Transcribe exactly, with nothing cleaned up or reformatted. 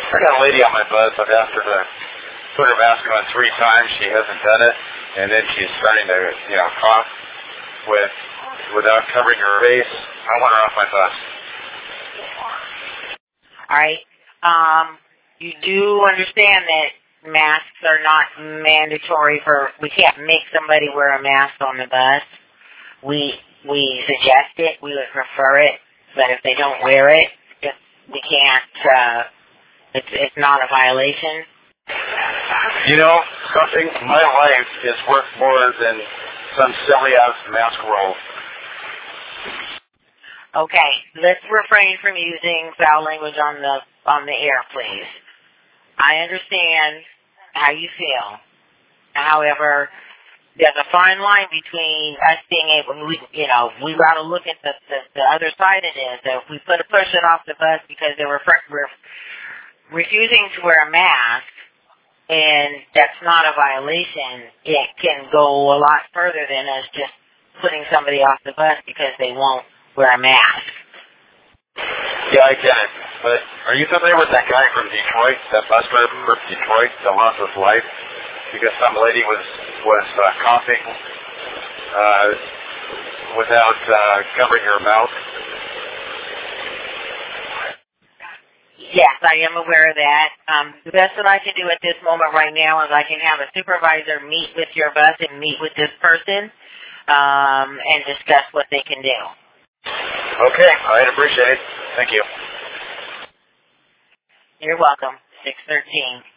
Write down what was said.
I got a lady on my bus. I've asked her to put her mask on three times. She hasn't done it, and then she's starting to, you know, cough with without covering her face. I want her off my bus. All right. Um, you do understand that masks are not mandatory for. We can't make somebody wear a mask on the bus. We we suggest it. We would prefer it, but if they don't wear it, it we can't. Uh, it's it's not a violation. You know something? My life is worth more than some silly ass mask rule. Okay, let's refrain from using foul language on the on the air, please. I understand how you feel. However, there's a fine line between us being able, we, you know, we got to look at the, the the other side of this. So if we put a person off the bus because they were re- refusing to wear a mask, and that's not a violation, it can go a lot further than us just putting somebody off the bus because they won't wear a mask. Yeah, I get it. But are you familiar with that guy from Detroit, that bus driver from Detroit that lost his life because some lady was was uh, coughing uh, without uh, covering her mouth? Yes, I am aware of that. Um, the best that I can do at this moment right now is I can have a supervisor meet with your bus and meet with this person um, and discuss what they can do. Okay, I'd appreciate it. Thank you. You're welcome. six thirteen.